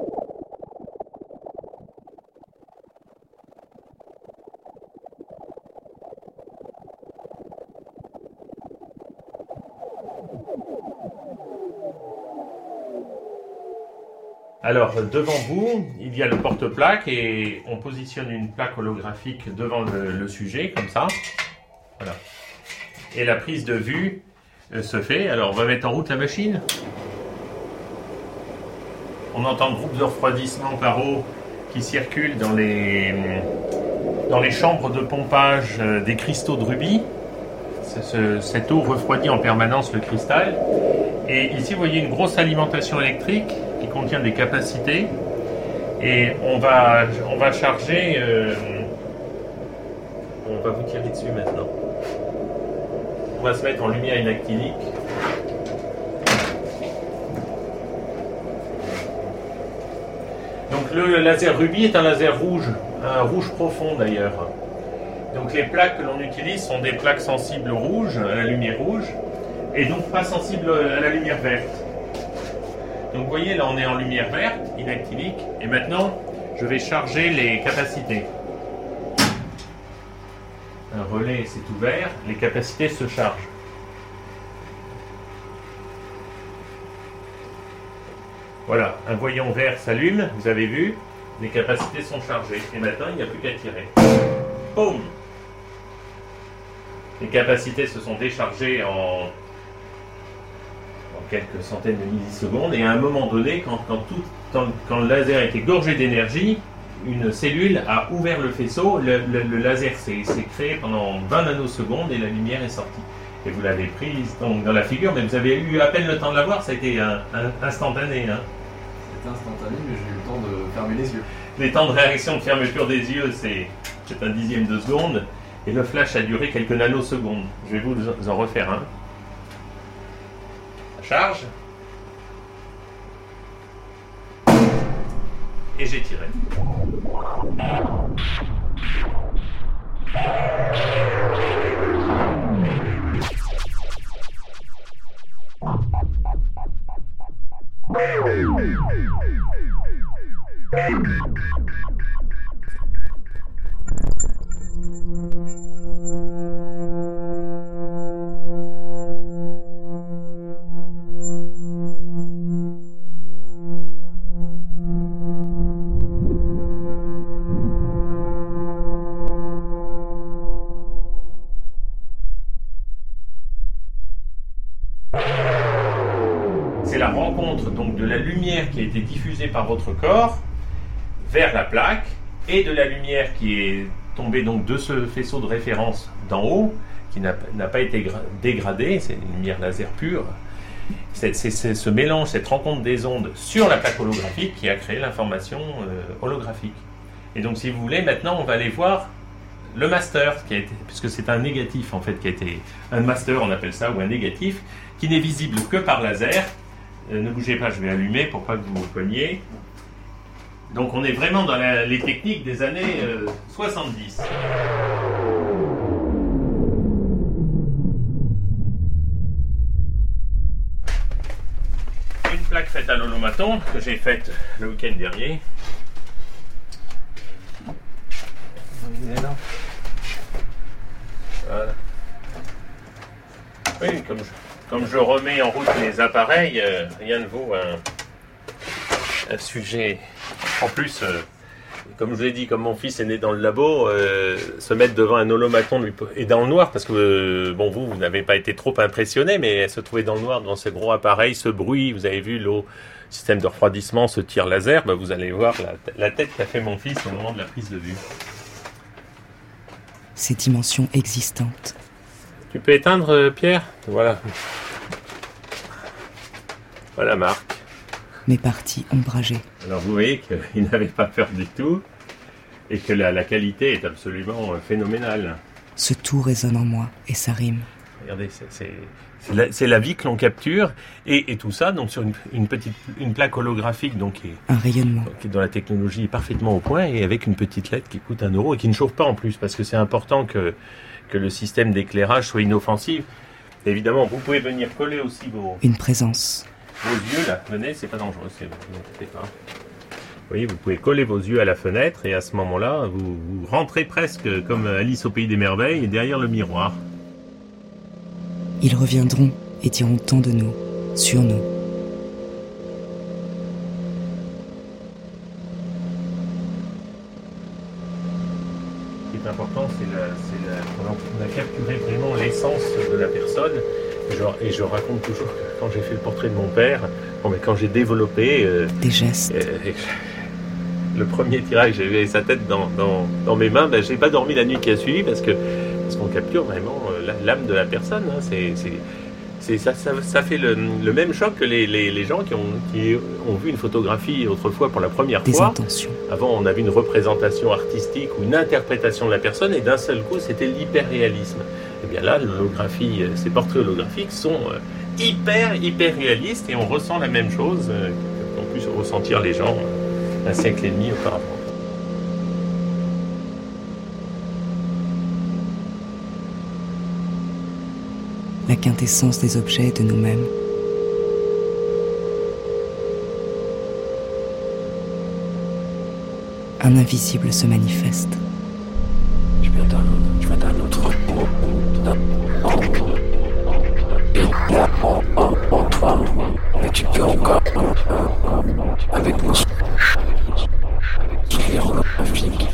Speaker 13: Alors devant vous, il y a le porte-plaque et on positionne une plaque holographique devant le sujet comme ça. Voilà. Et la prise de vue se fait. Alors on va mettre en route la machine. On entend le groupe de refroidissement par eau qui circule dans les chambres de pompage des cristaux de rubis. Cette eau refroidit en permanence le cristal. Et ici vous voyez une grosse alimentation électrique qui contient des capacités. Et on va charger... on va vous tirer dessus maintenant. On va se mettre en lumière inactinique. Donc le laser Ruby est un laser rouge, un rouge profond d'ailleurs. Donc les plaques que l'on utilise sont des plaques sensibles au rouge, à la lumière rouge, et donc pas sensibles à la lumière verte. Donc vous voyez, là on est en lumière verte, inactinique, et maintenant je vais charger les capacités. Un relais s'est ouvert, les capacités se chargent. Voilà, un voyant vert s'allume, vous avez vu, les capacités sont chargées. Et maintenant, il n'y a plus qu'à tirer. Boum! Les capacités se sont déchargées en quelques centaines de millisecondes. Et à un moment donné, quand le laser était gorgé d'énergie, une cellule a ouvert le faisceau, le laser s'est créé pendant 20 nanosecondes et la lumière est sortie. Et vous l'avez prise donc dans la figure, mais vous avez eu à peine le temps de la voir, ça a été instantané. Hein.
Speaker 9: C'était instantané, mais j'ai eu le temps de fermer les yeux.
Speaker 13: Les temps de réaction de fermeture des yeux, c'est un dixième de seconde, et le flash a duré quelques nanosecondes. Je vais vous en refaire un. Charge. Et j'ai tiré. la rencontre donc de la lumière qui a été diffusée par votre corps vers la plaque et de la lumière qui est tombée donc de ce faisceau de référence d'en haut, qui n'a pas été dégradée, c'est une lumière laser pure. C'est ce mélange, cette rencontre des ondes sur la plaque holographique qui a créé l'information holographique. Et donc, si vous voulez, maintenant, on va aller voir le master, puisque c'est un négatif, en fait, qui a été un master, on appelle ça, ou un négatif, qui n'est visible que par laser. Ne bougez pas, je vais allumer pour pas que vous vous cogniez. Donc, on est vraiment dans les techniques des années 70. Une plaque faite à l'holomaton, que j'ai faite le week-end dernier. Voilà. Oui, comme je remets en route les appareils, rien ne vaut un sujet. En plus, comme je vous l'ai dit, comme mon fils est né dans le labo, se mettre devant un holomaton et dans le noir, parce que bon, vous n'avez pas été trop impressionné, mais se trouver dans le noir devant ce gros appareil, ce bruit, vous avez vu l'eau, système de refroidissement, ce tir laser, vous allez voir la tête qu'a fait mon fils au moment de la prise de vue.
Speaker 4: Ces dimensions existantes.
Speaker 13: Tu peux éteindre, Pierre ? Voilà. Voilà Marc.
Speaker 4: Mes parties ombragées.
Speaker 13: Alors vous voyez qu'il n'avait pas peur du tout et que la qualité est absolument phénoménale.
Speaker 4: Ce tout résonne en moi et ça rime.
Speaker 13: Regardez, c'est la vie que l'on capture et tout ça donc sur une plaque holographique donc
Speaker 4: un rayonnement
Speaker 13: dont la technologie est parfaitement au point et avec une petite LED qui coûte 1 € et qui ne chauffe pas en plus parce que c'est important que le système d'éclairage soit inoffensif. Et évidemment, vous pouvez venir coller aussi
Speaker 4: une présence.
Speaker 13: Vos yeux là, venez, c'est pas dangereux, ne vous inquiétez pas. Vous voyez, vous pouvez coller vos yeux à la fenêtre et à ce moment-là, vous rentrez presque comme Alice au Pays des Merveilles et derrière le miroir.
Speaker 4: Ils reviendront et diront tant de nous, sur nous.
Speaker 13: Ce qui est important, on a capturé vraiment l'essence de la personne. Et je raconte toujours que quand j'ai fait le portrait de mon père, quand j'ai développé
Speaker 4: des gestes,
Speaker 13: le premier tirage, j'avais sa tête dans mes mains, j'ai pas dormi la nuit qui a suivi parce qu'on capture vraiment l'âme de la personne. Ça fait le même choc que les gens qui ont vu une photographie autrefois pour la première
Speaker 4: des
Speaker 13: fois.
Speaker 4: Intentions.
Speaker 13: Avant, on avait une représentation artistique ou une interprétation de la personne et d'un seul coup, c'était l'hyper-réalisme. Et bien là, l'holographie, ces portraits holographiques sont hyper réalistes et on ressent la même chose qu'ont pu ressentir les gens un siècle et demi auparavant.
Speaker 4: La quintessence des objets et de nous-mêmes. Un invisible se manifeste.
Speaker 14: Je viens d'un autre monde. En toi, mais tu peux encore, avec mon sourire holographique,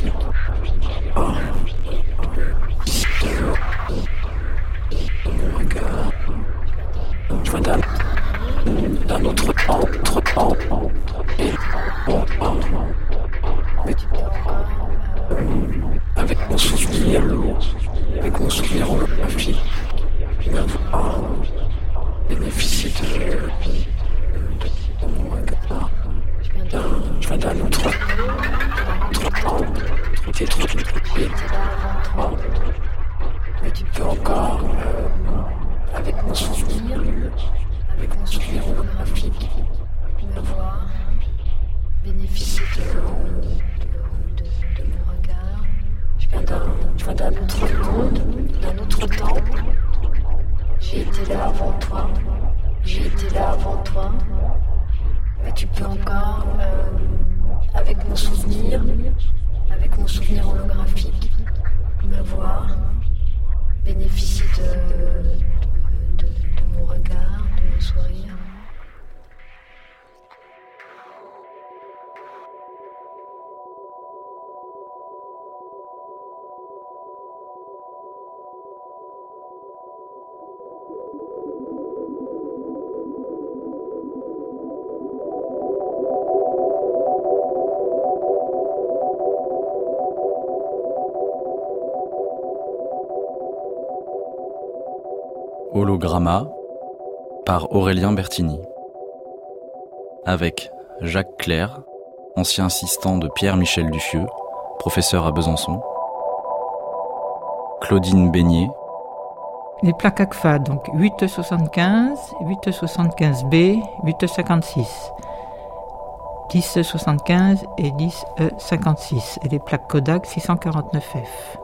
Speaker 14: mon regard, je viens d'un autre temps, et mais avec mon souvenir holographique, bénéficier de mon regard. Je viens d'un autre temps, mais tu peux encore, avec mon souvenir holographique, me voir, bénéficier de mon regard. Je viens d'un autre monde, d'un autre temps. J'ai été là avant toi, mais tu peux encore, avec mon souvenir holographique, me voir, bénéficier de mon regard, de mon sourire.
Speaker 15: Hologramma par Aurélien Bertini. Avec Jacques Clerc, ancien assistant de Pierre-Michel Duffieux, professeur à Besançon. Claudine Beignet.
Speaker 8: Les plaques ACFA, donc 8,75, 8,75B, 8,56. 10,75 et 10,56. Et les plaques Kodak 649F.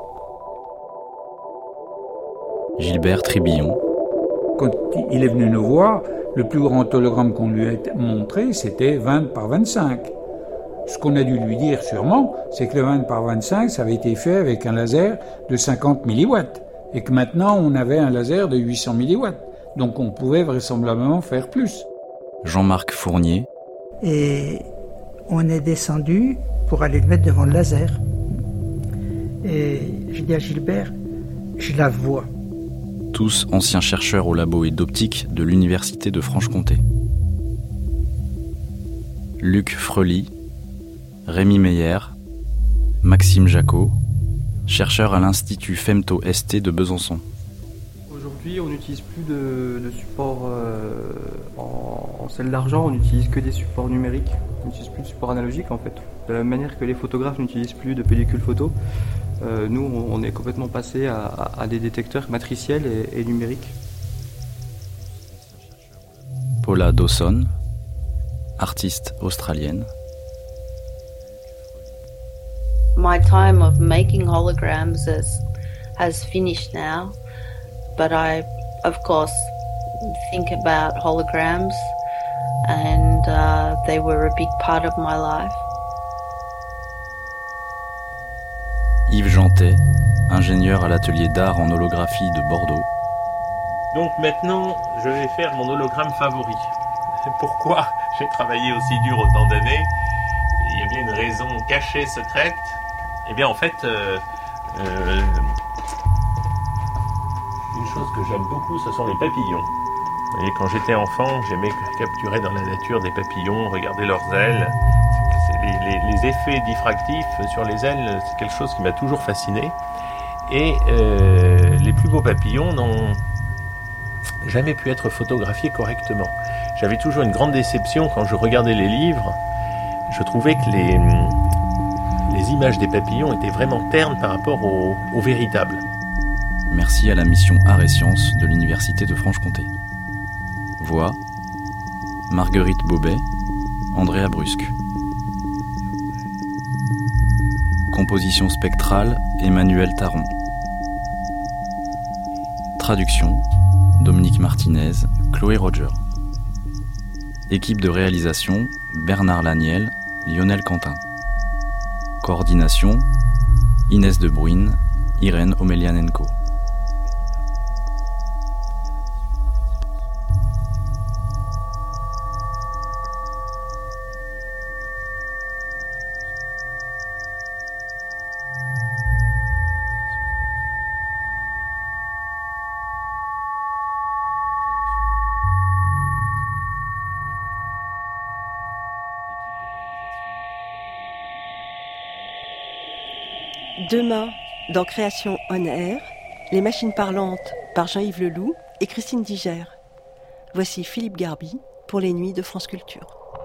Speaker 15: Gilbert Tribillon.
Speaker 5: Quand il est venu nous voir, le plus grand hologramme qu'on lui a montré, c'était 20 par 25. Ce qu'on a dû lui dire sûrement, c'est que le 20 par 25, ça avait été fait avec un laser de 50 milliwatts. Et que maintenant, on avait un laser de 800 milliwatts. Donc on pouvait vraisemblablement faire plus.
Speaker 15: Jean-Marc Fournier.
Speaker 6: Et on est descendu pour aller le mettre devant le laser. Et j'ai dit à Gilbert, je la vois.
Speaker 15: Tous anciens chercheurs au labo et d'optique de l'Université de Franche-Comté. Luc Frely, Rémi Meyer, Maxime Jacot, chercheur à l'Institut Femto-ST de Besançon.
Speaker 10: Aujourd'hui, on n'utilise plus de support en sel d'argent, on n'utilise que des supports numériques. On n'utilise plus de support analogique en fait. De la même manière que les photographes n'utilisent plus de pellicule photo, nous, on est complètement passé à des détecteurs matriciels et numériques.
Speaker 15: Paula Dawson, artiste australienne.
Speaker 11: My time of making holograms has finished now, but I, of course, think about holograms, and they were a big part of my life.
Speaker 15: Yves Jantet, ingénieur à l'atelier d'art en holographie de Bordeaux.
Speaker 13: Donc maintenant, je vais faire mon hologramme favori. Pourquoi j'ai travaillé aussi dur autant d'années? Il y a bien une raison cachée, secrète. Eh bien, en fait, une chose que j'aime beaucoup, ce sont les papillons. Vous voyez, quand j'étais enfant, j'aimais capturer dans la nature des papillons, regarder leurs ailes. Les effets diffractifs sur les ailes, c'est quelque chose qui m'a toujours fasciné. Et les plus beaux papillons n'ont jamais pu être photographiés correctement. J'avais toujours une grande déception quand je regardais les livres. Je trouvais que les images des papillons étaient vraiment ternes par rapport aux véritables.
Speaker 15: Merci à la mission Arts et Sciences de l'Université de Franche-Comté. Voix Marguerite Bobet, Andrea Brusque. Composition spectrale Emmanuel Taron. Traduction Dominique Martinez, Chloé Roger. Équipe de réalisation Bernard Laniel, Lionel Quentin. Coordination Inès de Bruyne, Irène Omelianenko.
Speaker 2: Demain, dans Création On Air, Les machines parlantes par Jean-Yves Leloup et Christine Digère. Voici Philippe Garby pour les Nuits de France Culture.